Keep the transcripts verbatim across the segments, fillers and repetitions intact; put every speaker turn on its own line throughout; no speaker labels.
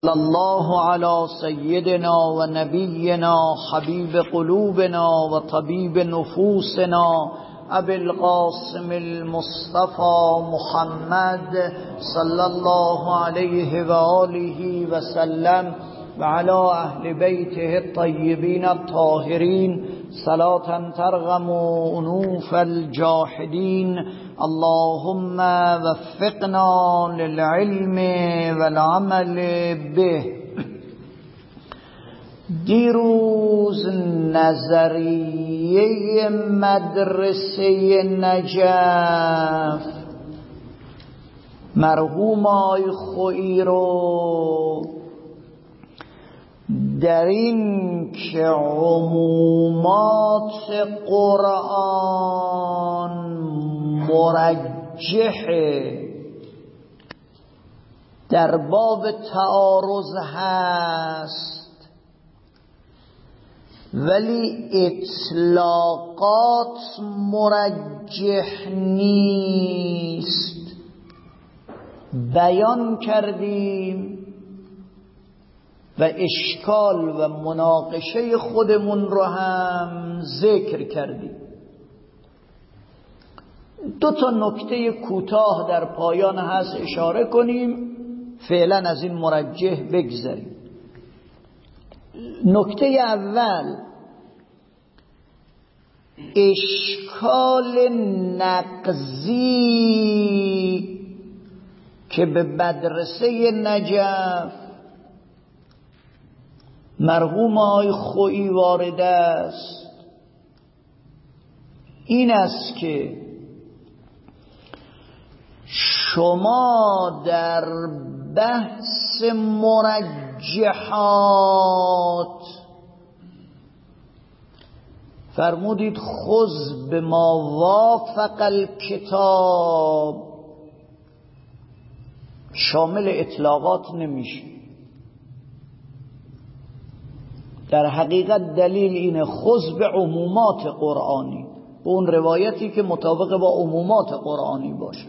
صلی الله علی سیدنا و نبینا حبیب قلوبنا و طبیب نفوسنا ابی القاسم المصطفى محمد صلی الله علیه و آله و سلم و علی اهل بیته الطیبین الطاهرین صلاة ترغم انوف الجاحدین. اللهم وفقنا للعلم والعمل به. دیروز نظریه مدرسه نجف مرحوم آی خویی رو در این که عمومات قرآن مرجحه، در باب تعارض هست ولی اطلاقات مرجح نیست، بیان کردیم و اشکال و مناقشه خودمون رو هم ذکر کردیم. دو تا نکته کوتاه در پایان هست اشاره کنیم، فعلا از این مرجح بگذاریم. نکته اول، اشکال نقضی که به مدرسه نجف مرحوم آی خویی وارد است این است که شما در بحث مرجحات فرمودید خذ به ما وافق الکتاب، شامل اطلاقات نمیشه. در حقیقت دلیل اینه خذ به عمومات قرآنی، به اون روایتی که مطابق با عمومات قرآنی باشه.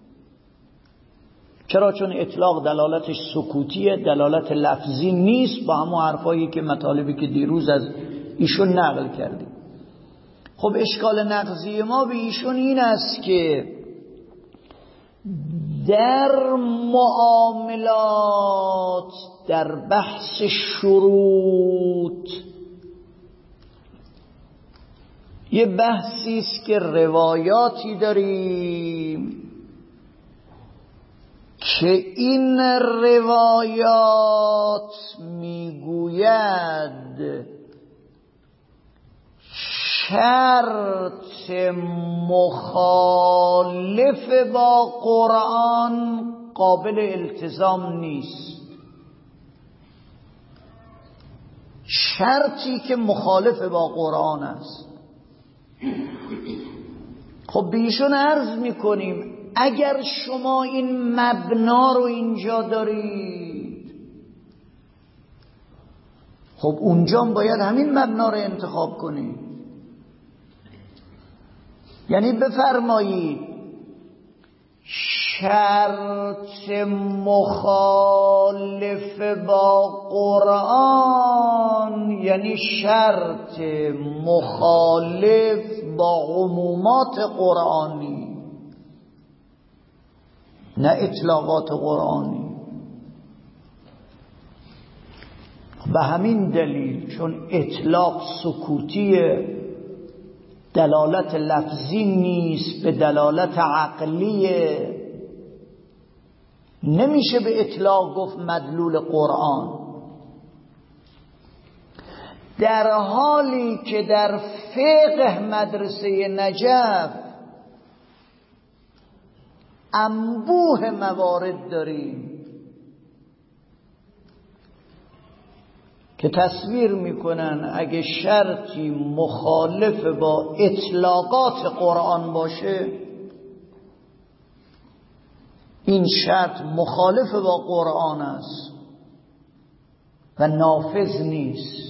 چرا؟ چون اطلاق دلالتش سکوتیه، دلالت لفظی نیست، با همون حرفایی که مطالبی که دیروز از ایشون نقل کردیم. خب اشکال نقضی ما به ایشون این است که در معاملات، در بحث شروط، یه بحثی است که روایاتی داریم که این روایات میگوید شرط مخالف با قرآن قابل التزام نیست. شرطی که مخالف با قرآن است. خب به ایشون عرض میکنیم اگر شما این مبنا رو اینجا دارید، خب اونجا باید همین مبنا رو انتخاب کنید. یعنی بفرمایید شرط مخالف با قرآن یعنی شرط مخالف با عمومات قرآنی، نه اطلاقات قرآنی. به همین دلیل چون اطلاق سکوتیه، دلالت لفظی نیست، به دلالت عقلیه، نمیشه به اطلاق گفت مدلول قرآن. در حالی که در فقه مدرسه نجف انبوه موارد داریم که تصویر میکنن اگه شرطی مخالف با اطلاقات قرآن باشه، این شرط مخالف با قرآن است و نافذ نیست.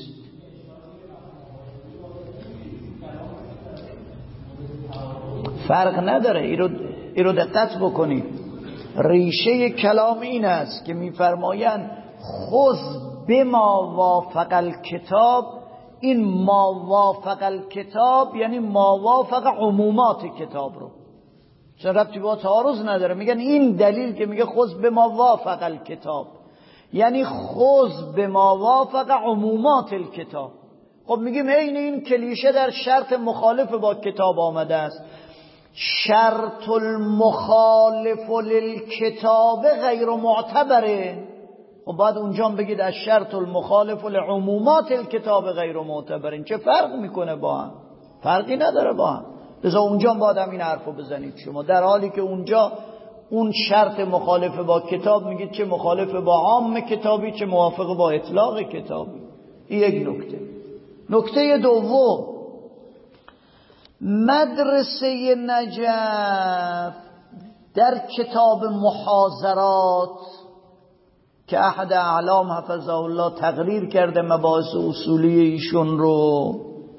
فرق نداره. این رو دقت بکنید. ریشه کلام این است که میفرمایند خذ بما وافق الکتاب، این ما وافق الکتاب یعنی ما وافق عمومات کتاب رو، چون ربطی با تعارض نداره. میگن این دلیل که میگه خذ بما وافق الکتاب یعنی خذ بما وافق عمومات الکتاب. خب میگیم عین این کلیشه در شرط مخالف با کتاب آمده است. شرط المخالف للکتاب غیر معتبره. و بعد اونجا بگید از شرط المخالف لعمومات الکتاب غیر معتبرین. چه فرق میکنه با هم؟ فرقی نداره با هم. لذا اونجا باید هم این حرفو بزنید شما، در حالی که اونجا اون شرط مخالف با کتاب میگید چه مخالف با عام کتابی چه موافق با اطلاق کتابی. این یک نکته. نکته دوم، مدرسه نجف در کتاب محاضرات که احد اعلام حفظه الله تقریر کرده مباحث اصولی ایشون رو،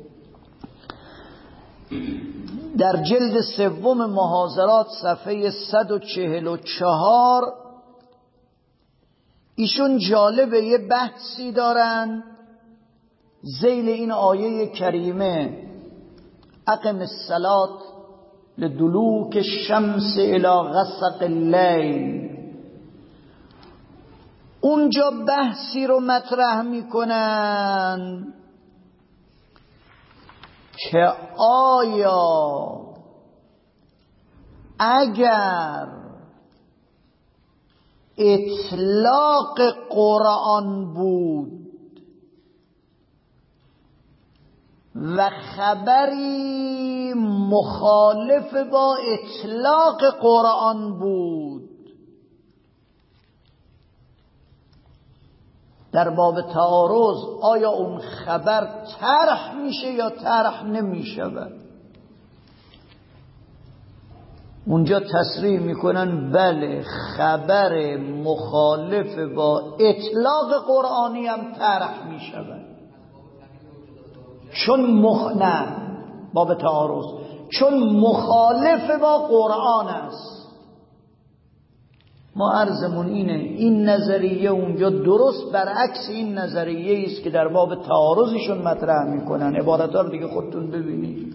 در جلد سوم محاضرات صفحه صد و چهل و چهار ایشون جالبه یه بحثی دارن ذیل این آیه کریمه اقم الصلاة لدلوک الشمس الى غسق اللیل. اونجا بحثی رو مطرح میکنن که آیا اگر اطلاق قرآن بود و خبری مخالف با اطلاق قرآن بود، در باب تعارض آیا اون خبر طرح میشه یا طرح نمیشود؟ اونجا تصریح میکنن بله، خبر مخالف با اطلاق قرآنی هم طرح میشود، چون مخ... نه باب تعارض، چون مخالف با قرآن است. ما عرضمون اینه این نظریه اونجا درست برعکس این نظریه است که در باب تعارضشون مطرح میکنن. عبارتها رو دیگه خودتون ببینید،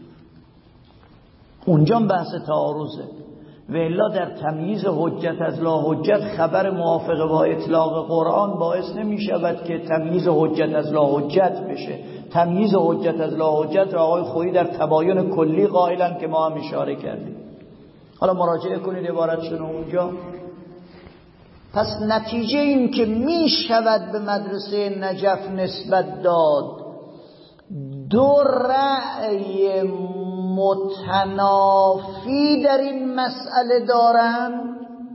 اونجا بحث تعارضه. و الا در تمییز حجت از لا حجت خبر موافق با اطلاق قرآن باعث نمی شود که تمییز حجت از لا حجت بشه. تمییز حجت از لا حجت را آقای خویی در تباین کلی قائلن که ما هم اشاره کردیم. حالا مراجعه کنید عبارتشون اونجا. پس نتیجه این که می شود به مدرسه نجف نسبت داد دو رأی متنافی در این مسئله دارن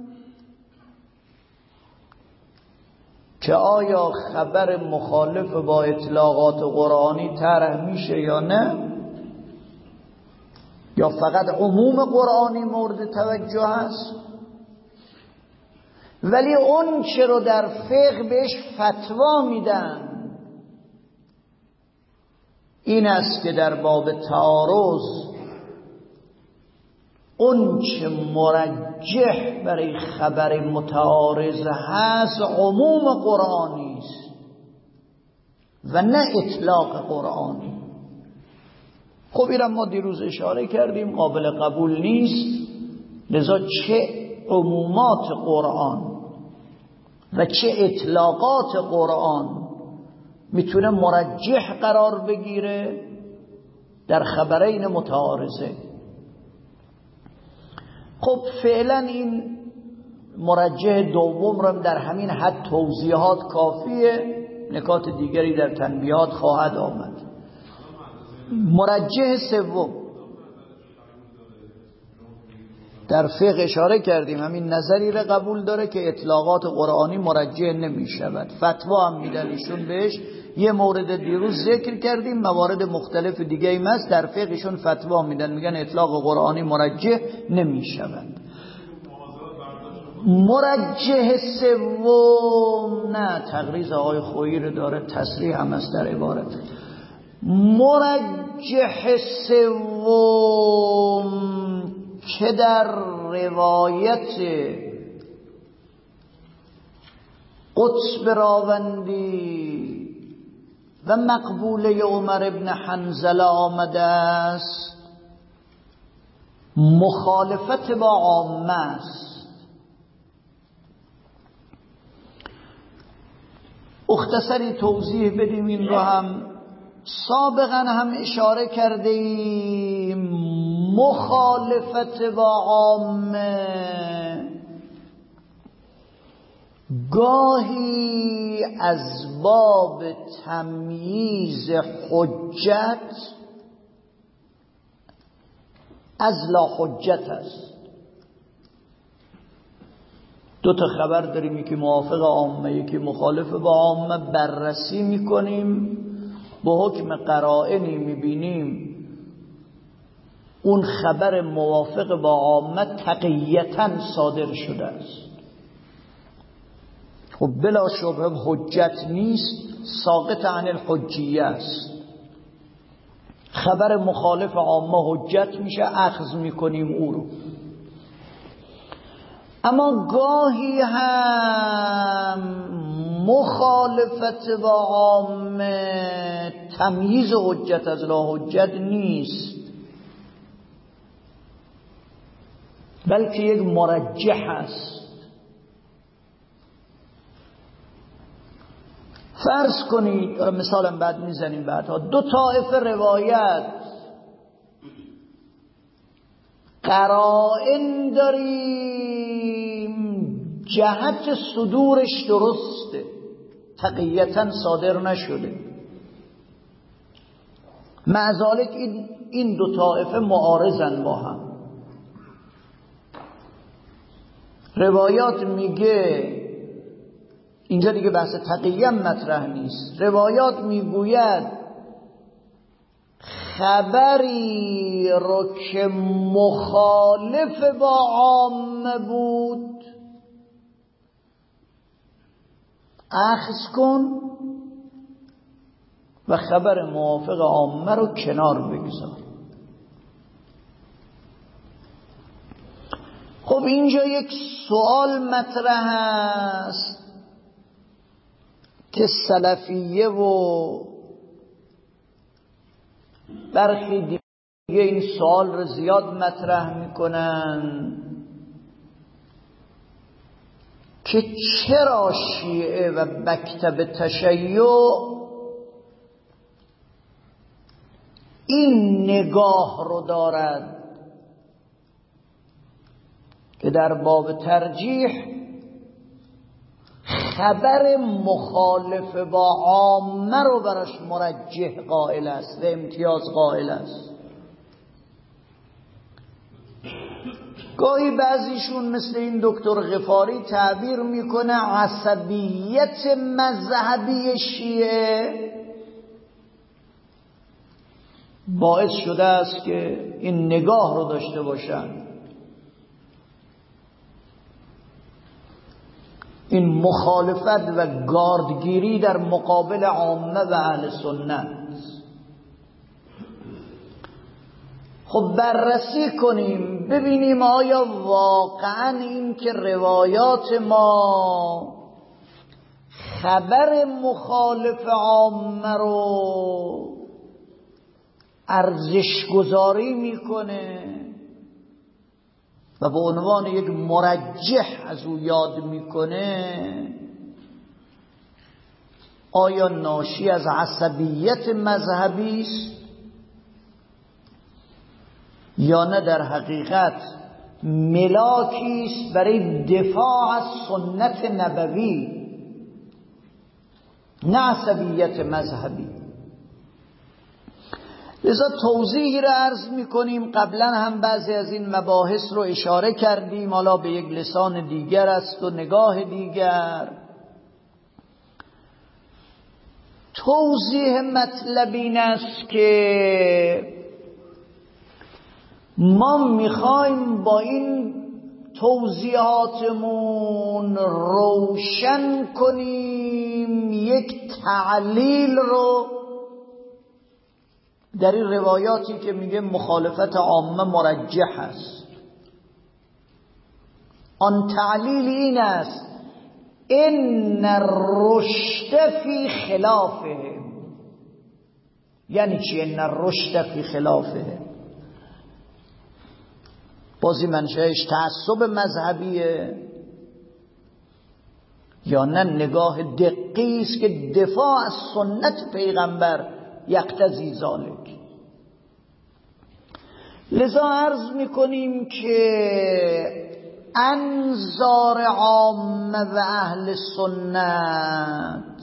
که آیا خبر مخالف با اطلاقات قرآنی طرح میشه یا نه، یا فقط عموم قرآنی مورد توجه است. ولی اون چه رو در فقه بهش فتوا میدن این است که در باب تعارض اون چه مرجح برای خبر متعارض هست عموم قرآنی است و نه اطلاق قرآنی. خب اینم ما دیروز اشاره کردیم قابل قبول نیست. لذا چه عمومات قرآن و چه اطلاقات قرآن میتونه مرجح قرار بگیره در خبرین متعارضه. خب فعلا این مرجح دوم رو در همین حد توضیحات کافیه، نکات دیگری در تنبیهات خواهد آمد. مرجح سوم در فقه اشاره کردیم همین نظری را قبول داره که اطلاقات قرآنی مرجح نمی شود، فتوا هم میدن ایشون بهش. یه مورد دیروز ذکر کردیم، موارد مختلف دیگه ایم هست در فقهشون فتوا میدن میگن اطلاق قرآنی مرجح نمی شود. مرجح سوم نه، تقریض آقای خویی رو داره، تصریح هم است در عبارت. مرجح سوم که در روایت قطب راوندی و مقبوله عمر ابن حنظله آمده است مخالفت با عامه است. مختصری توضیح بدیم این رو هم. سابقا هم اشاره کرده ایم مخالفت با عامه گاهی از باب تمییز حجت از لا حجت است. دو تا خبر داریم، یکی موافق عامه یکی مخالف با عامه، بررسی میکنیم با حکم قرائنی میبینیم اون خبر موافق با عامه تقییتاً صادر شده است، خب بلا شبه حجت نیست، ساقط عن الحجیه است. خبر مخالف عامه حجت میشه، اخذ میکنیم او رو. اما گاهی هم مخالفت با عامه تمییز حجت از لا حجت نیست، بلکه یک مرجح است. فرض کنید، مثالم بعد میزنیم بعدها، دو طایفه روایت قرائن داریم جهت صدورش درسته، تقییتاً صادر نشده، مع ذالک این این دو طایفه معارضن با هم. روایات میگه، اینجا دیگه بحث تقیه مطرح نیست، روایات میگوید خبری رو که مخالف با عامه بود اخذ کن و خبر موافق عامه رو کنار بگذار. خب اینجا یک سوال مطرح است که سلفیه و برخی دیگه این سوال رو زیاد مطرح میکنن که چرا شیعه و مکتب تشیع این نگاه رو دارد که در باب ترجیح خبر مخالف با عامه رو براش مرجح قائل است و امتیاز قائل است. گاهی بعضیشون مثل این دکتر غفاری تعبیر میکنه عصبیت مذهبی شیعه باعث شده است که این نگاه رو داشته باشن، این مخالفت و گاردگیری در مقابل عامه و اهل سنت. خب بررسی کنیم ببینیم آیا واقعا این که روایات ما خبر مخالف عامه رو ارزش گذاری میکنه و به عنوان یک مرجح از او یاد میکنه، آیا ناشی از عصبیت مذهبی است یا نه در حقیقت ملاکی است برای دفاع از سنت نبوی، نه عصبیت مذهبی. لذا توضیحی را عرض میکنیم. قبلا هم بعضی از این مباحث رو اشاره کردیم، حالا به یک لسان دیگر است و نگاه دیگر. توضیح مطلب این است که ما میخوایم با این توضیحاتمون روشن کنیم یک تعلیل رو در این روایاتی که میگه مخالفت عامه مرجح است. آن تعلیل این است ان الرشد فی خلافه. یعنی چی ان الرشد فی خلافه؟ بازی منشأش تعصب مذهبیه یا نه نگاه دقیقی است که دفاع از سنت پیغمبر یقتضی ذالک؟ لذا عرض میکنیم که انظار عامه و اهل سنت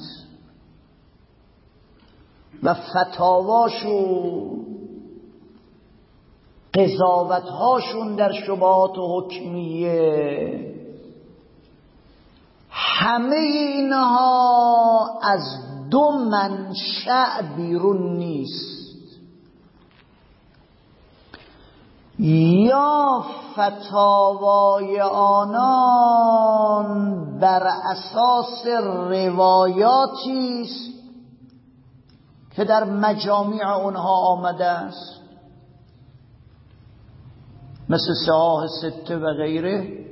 و فتاواشون، قضاوتهاشون در شبهات و حکمیه، همه اینها از دو منشأ بیرون نیست. یا فتاوای آنان بر اساس روایاتی است که در مجامع اونها آمده است، مثل صحاح سته و غیره،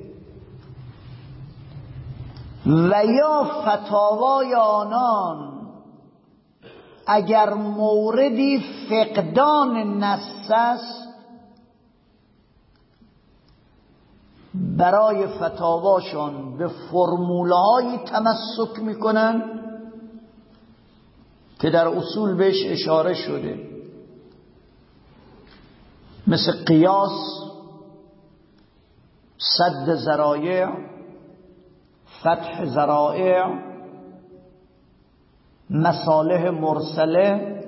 و یا فتاوای آنان اگر موردی فقدان نص است، برای فتاواشون به فرمولهایی تمسک میکنن که در اصول بهش اشاره شده، مثل قیاس، سد ذرایع، فتح ذرائع، مصالح مرسله،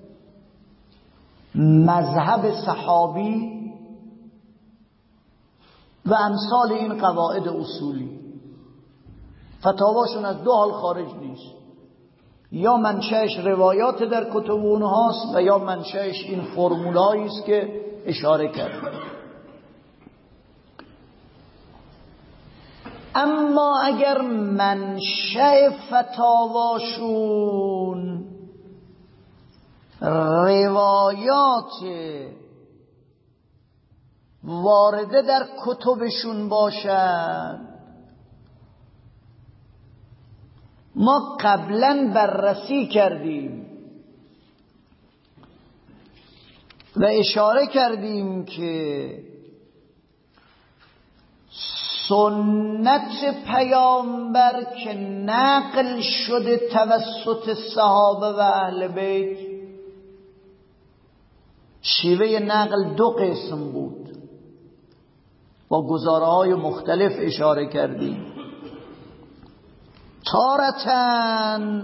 مذهب صحابی و امثال این قواعد اصولی. فتاواشون از دو حال خارج نیست، یا منشأش روایات در کتب اونهاست و یا منشأش این فرمولایی است که اشاره کرد. اما اگر منشأ فتاواشون روایات وارده در کتبشون باشد، ما قبلا بررسی کردیم و اشاره کردیم که سنت پیامبر که نقل شده توسط صحابه و اهل بیت، شیوه نقل دو قسم بود، با گزاره‌های مختلف اشاره کردیم. تارتاً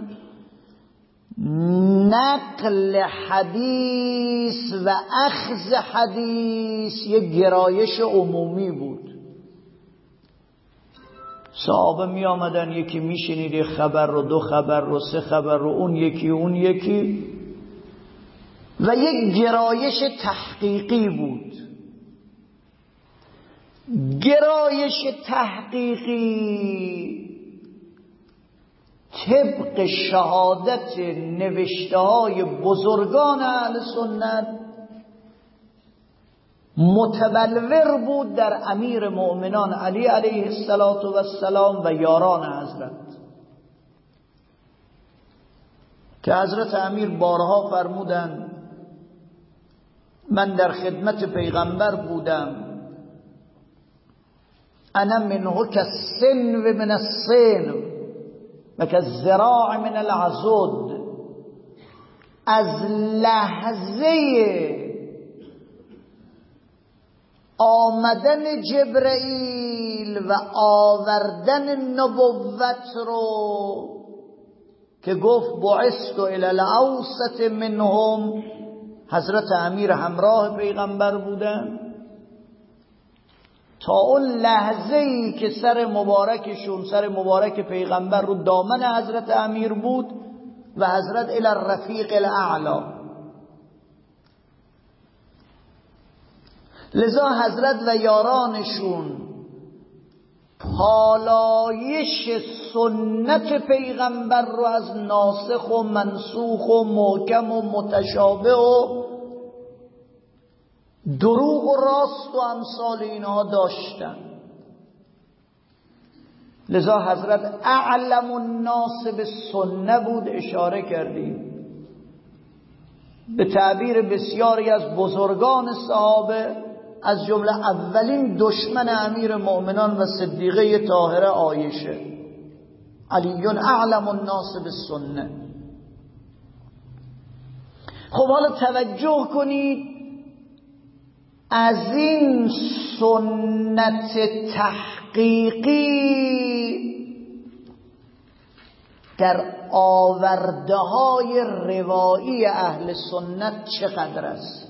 نقل حدیث و اخذ حدیث یک گرایش عمومی بود. صحابه می آمدن، یکی می شنید خبر رو، دو خبر رو، سه خبر رو، اون یکی اون یکی، و یک گرایش تحقیقی بود. گرایش تحقیقی طبق شهادت نوشته های بزرگان اهل سنت متبلور بود در امیر مؤمنان علی علیه السلام و یاران حضرت، که حضرت امیر بارها فرمودند من در خدمت پیغمبر بودم، انا منه كالسن و من السن و كالذراع من العضد. از لحظه آمدن جبرئیل و آوردن نبوت رو که گفت بعثت الی الاوسط منهم، حضرت امیر همراه پیغمبر بودن، تا اون لحظه ای که سر مبارکشون، سر مبارک پیغمبر رو دامن حضرت امیر بود و حضرت الی الرفیق الاعلی. لذا حضرت و یارانشون پالایش سنت پیغمبر رو از ناسخ و منسوخ و محکم و متشابه و دروغ و راست و امثال اینها داشتن. لذا حضرت اعلم الناس به سنه بود، اشاره کردیم به تعبیر بسیاری از بزرگان صحابه، از جمله اولین دشمن امیر مؤمنان و صدیقه طاهره عایشه، علی اعلم الناس به سنه. خب حالا توجه کنید، از این سنت تحقیقی در آورده های روایی اهل سنت چقدر است؟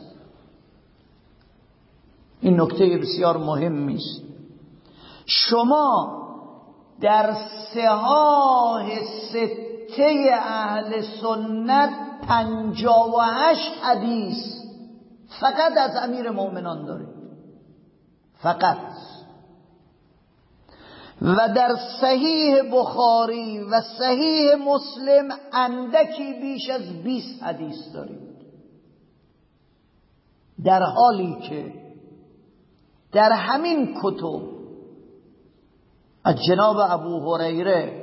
این نکته بسیار مهمی است. شما در صحاح سته اهل سنت پنجاه و هشت حدیث فقط از امیر مومنان دارید، فقط. و در صحیح بخاری و صحیح مسلم اندکی بیش از بیست حدیث دارید، در حالی که در همین کتب از جناب ابو هریره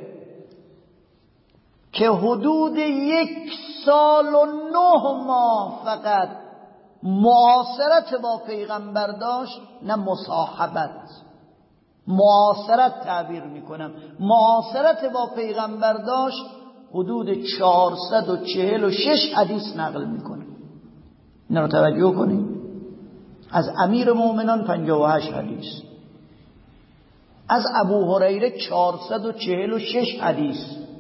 که حدود یک سال و نه ماه فقط معاصرت با پیغمبر داشت، نه مصاحبت، معاصرت تعبیر میکنم، معاصرت با پیغمبر داشت، حدود چهارصد و چهل و شش حدیث نقل میکنه. این رو توجه کنید، از امیر مومنان پنجاه و هشت حدیث، از ابو هریره چهارصد و چهل و شش حدیث.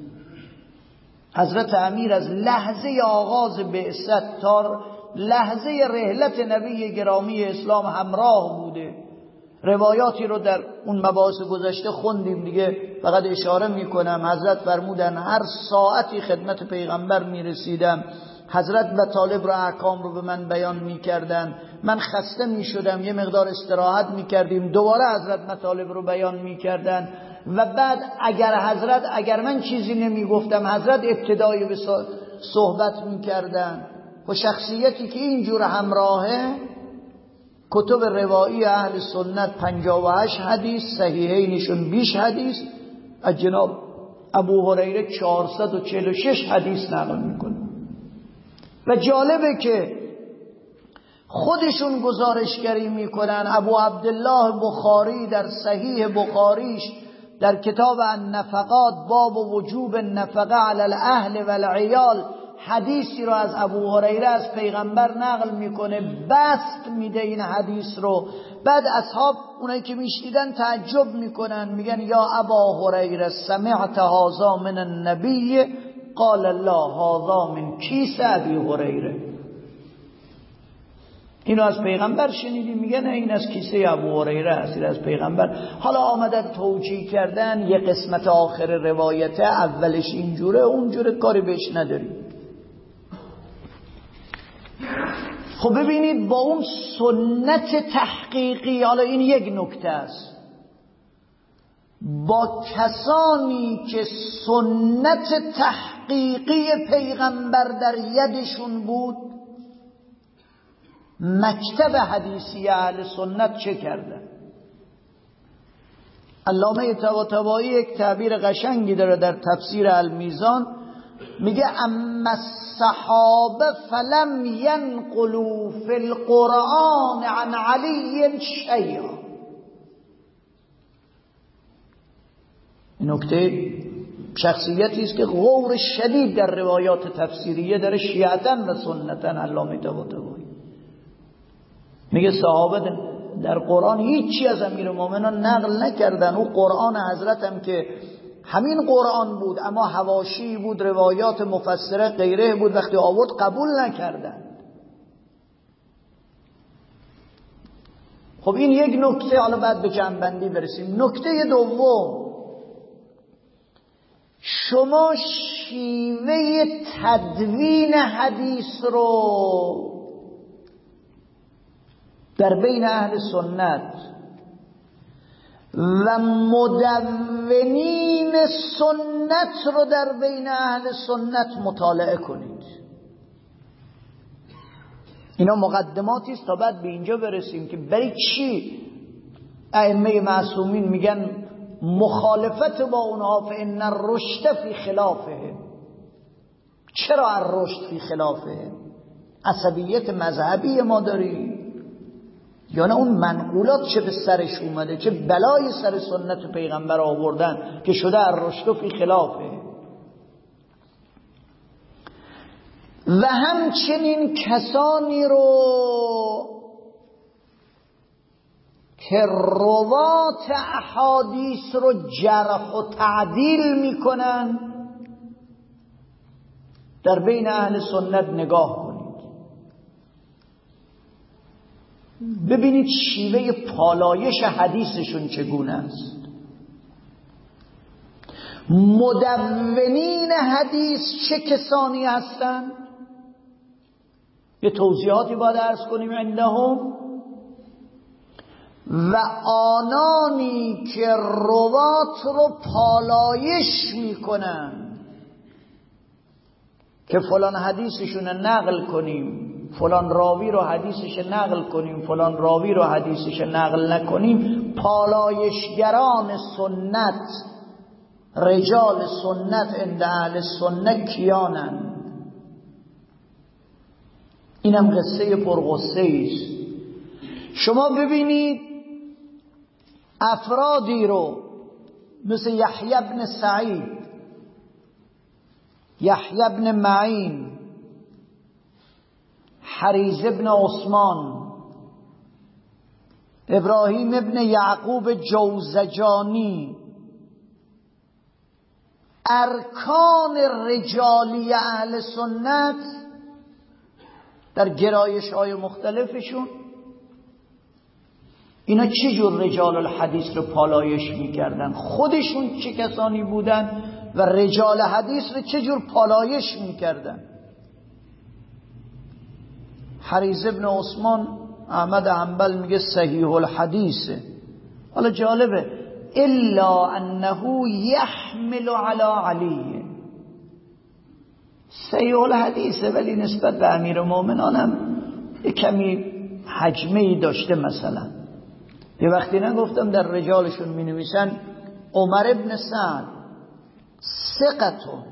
حضرت امیر از لحظه آغاز بعثت تا لحظه رحلت نبی گرامی اسلام همراه بوده. روایاتی رو در اون مباحث گذشته خوندیم دیگه، فقط اشاره میکنم. حضرت فرمودن هر ساعتی خدمت پیغمبر میرسیدم، حضرت مطالب رو احکام رو به من بیان میکردن، من خسته میشدم، یه مقدار استراحت میکردیم، دوباره حضرت مطالب رو بیان میکردن و بعد اگر حضرت اگر من چیزی نمیگفتم حضرت ابتدایی به صحبت میکردن. و شخصیتی که اینجور همراهه، کتب روایی اهل سنت پنجاه و هشت حدیث، صحیحینشون بیش حدیث، از جناب ابو هریره چهارصد و چهل و شش حدیث نقل میکنه. و جالبه که خودشون گزارشگری میکنن. ابو عبدالله بخاری در صحیح بخاریش در کتاب النفقات باب وجوب النفقه علی الاهل و العیال حدیثی رو از ابو هریره از پیغمبر نقل میکنه، بسط میده این حدیث رو. بعد اصحاب اونایی که میشنیدن تعجب میکنن، میگن یا ابا هریره سمعت هذا من النبی؟ قال الله هذا من کیس ابی هریره. اینو از پیغمبر شنیدی؟ میگن این از کیسه ابو هریره است، این از پیغمبر. حالا آمدن توجیه کردن، یه قسمت آخر روایته اولش اینجوره اونجوره، کاری بهش نداریم. خب ببینید با اون سنت تحقیقی، حالا این یک نکته است، با کسانی که سنت تحقیقی پیغمبر در یدشون بود، مکتب حدیثی اهل سنت چه کردن؟ علامه طباطبایی یک تعبیر قشنگی داره در تفسیر المیزان، میگه اما الصحابه فلم ينقلوا في القرآن عن علی شیئا. نکته شخصیتی است که غور شدید در روایات تفسیریه داره، شیعتن و سنتن. علامه طباطبایی میگه صحابه در قرآن هیچی از امیر مومنان نقل نکردن. او قرآن حضرت هم که همین قرآن بود، اما حواشی بود، روایات مفسره غیره بود، وقتی آورد قبول نکردن. خب این یک نکته. حالا بعد به جنبندی برسیم. نکته دوم، شما شیوه تدوین حدیث رو در بین اهل سنت و مدونین سنت رو در بین اهل سنت مطالعه کنید. اینا مقدماتی است تا بعد به اینجا برسیم که برای چی ائمه معصومین میگن مخالفت با اونها فإن الرشد فی خلافه. چرا الرشد فی خلافه؟ عصبیت مذهبی ما داری یا نه اون منقولات چه به سرش اومده، چه بلای سر سنت پیغمبر آوردن که شده الرشد فی خلافه. و همچنین کسانی رو که روات احادیث رو جرح و تعدیل میکنن در بین اهل سنت نگاه کنید، ببینید شیوه پالایش حدیثشون چگونه است. مدونین حدیث چه کسانی هستند؟ یه توضیحاتی باید عرض کنیم عندهم. و آنانی که روات رو پالایش میکنن که فلان حدیثشون نقل کنیم، فلان راوی رو حدیثش نقل کنیم، فلان راوی رو حدیثش نقل نکنیم. پالایشگران سنت، رجال سنت عند اهل سنت کیانند؟ اینم قصه پرغصه است. شما ببینید افرادی رو مثل یحیی بن سعید، یحیی بن معین، حریز بن عثمان، ابراهیم بن یعقوب جوزجانی، ارکان رجالی اهل سنت در گرایش های مختلفشون، اینا چه جور رجال الحدیث رو پالایش میکردن، خودشون چه کسانی بودن و رجال حدیث رو چه جور پالایش میکردن. حریز ابن عثمان احمد حنبل میگه صحیح الحدیثه. حالا جالبه الا انه یحمل علی علی، صحیح الحدیثه ولی نسبت به امیر مومنان هم کمی حجمه‌ای داشته. مثلا یه وقتی نگفتم در رجالشون می نویسن عمر ابن سعد ثقتون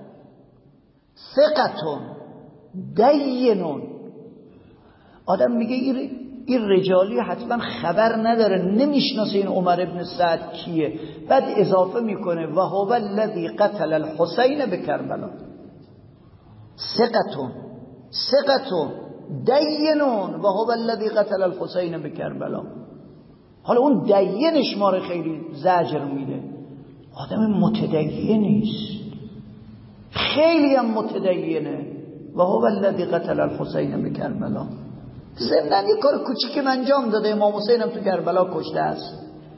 ثقتون دینون. آدم میگه این رجالی حتما خبر نداره، نمیشناسه این عمر ابن سعد کیه. بعد اضافه میکنه و هو الذی قتل الحسین بکربلا. ثقتون ثقتون دینون و هو الذی قتل الحسین بکربلا. حالا اون دینش ما رو خیلی زجر میده. آدم متدین نیست، خیلی هم متدینه. و هو الذی قتل الحسین بکربلا. ضمن یه کار کوچیکی انجام داده، امام حسین هم تو کربلا کشته است.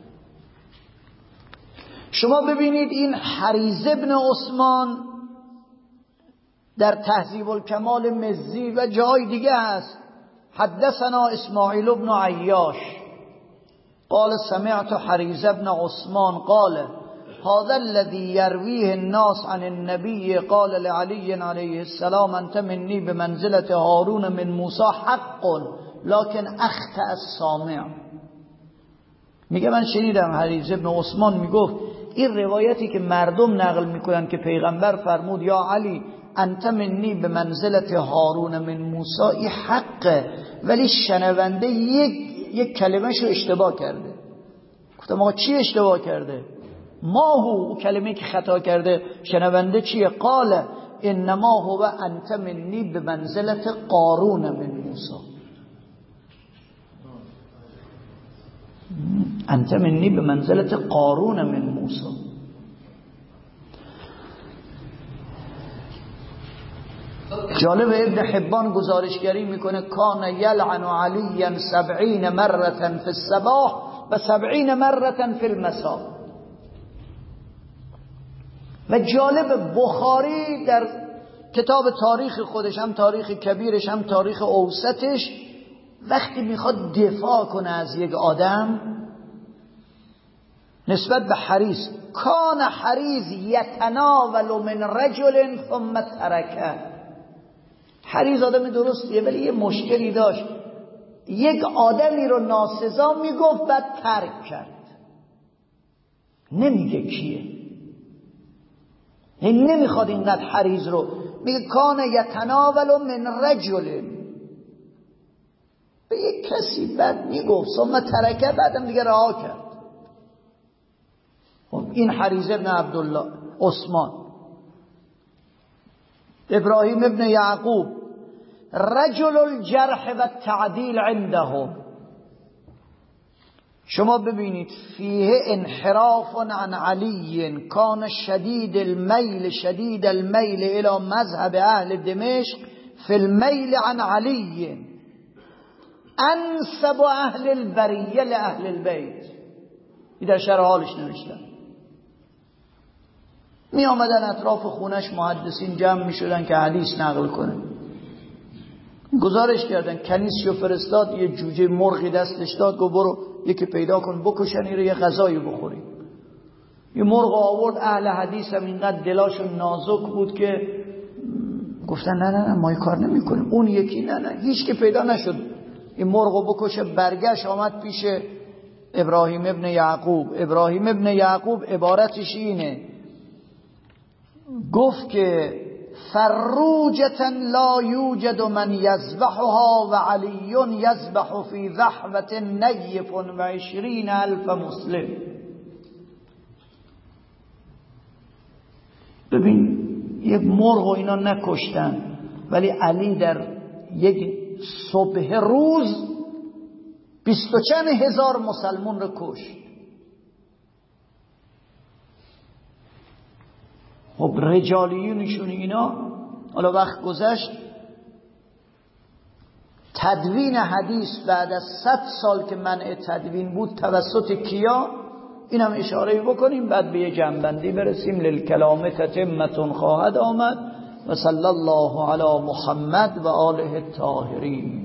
شما ببینید این حریز ابن عثمان در تهذیب الکمال مزی و جای دیگه هست. حدثنا اسماعیل بن عیاش قال سمعت حریز ابن عثمان قال هذا الذي يرويه الناس عن النبي قال لعلي عليه السلام انت مني بمنزلة هارون من موسى حق لكن اخطأ السامع. میگه من شنیدم حریز ابن عثمان میگفت این روایتی که مردم نقل میکنن که پیغمبر فرمود یا علی انت منی به منزلت هارون من موسی، این حقه، ولی شنونده یک یک کلمه‌شو اشتباه کرده. گفتم آقا چی اشتباه کرده؟ ما هو کلمه که خطا کرده شنونده چیه؟ قال انما هو انت منی به منزلت قارون من موسی. انت منی به منزلت قارون من موسی. جالب ابن حبان گزارشگری میکنه کان یلعن علیا سبعین مرة فی الصباح و سبعین مرة فی المساء. و جالب بخاری در کتاب تاریخ خودش، هم تاریخ کبیرش هم تاریخ اوسطش، وقتی میخواد دفاع کنه از یک آدم نسبت به حریز، کان حریز یتناول من رجل ثم ترکه. حریز آدم درستیه ولی یه مشکلی داشت، یک آدمی رو ناسزا میگفت بعد ترک کرد. نمیگه کیه، این نمیخواد اینقدر حریص رو، میگه کان یتناول من رجل، به یک کسی بد میگفت ثم ترکه، بعدم دیگه رها کرد. این حریص ابن عبدالله عثمان. ابراهیم ابن یعقوب رجل الجرح و التعدیل عندهم. شما ببینید فیه انحراف عن علی کان شدید المیل شدید المیل الى مذهب اهل دمشق فی المیل عن علی انسب اهل البریه لاهل البیت. این در شرح حالش نوشتن. می آمدن اطراف خونش محدثین جمع می شدن که حدیث نقل کنه. گزارش کردن کنیسیو فرستاد، یه جوجه مرغی دستش داد، گفت برو یکی پیدا کن بکشن این رو یه غذایی بخوریم. یه مرغ آورد، اهل حدیث هم اینقدر دلاشون نازک بود که گفتن نه نه نه ما این کار نمی کنیم. اون یکی نه نه هیچ که پیدا نشد این مرغو بکشه. برگشت آمد پیش ابراهیم ابن یعقوب. ابراهیم ابن یعقوب عبارتش اینه، گفت که فروجة لا یوجد من یذبحها و علی یذبح فی ذحوة نیف و عشرین الف مسلم. ببین یک مرغ و اینا نکشتن، ولی علی در یک صبح روز بیست و چند هزار مسلمون رو کشت. خب رجالیونشون اینا. حالا وقت گذشت، تدوین حدیث بعد از صد سال که منع تدوین بود توسط کیا، این هم اشاره بکنیم بعد به یه جنبندی برسیم. للکلام تتمة خواهد آمد. و صلی الله علی محمد و آله الطاهرین.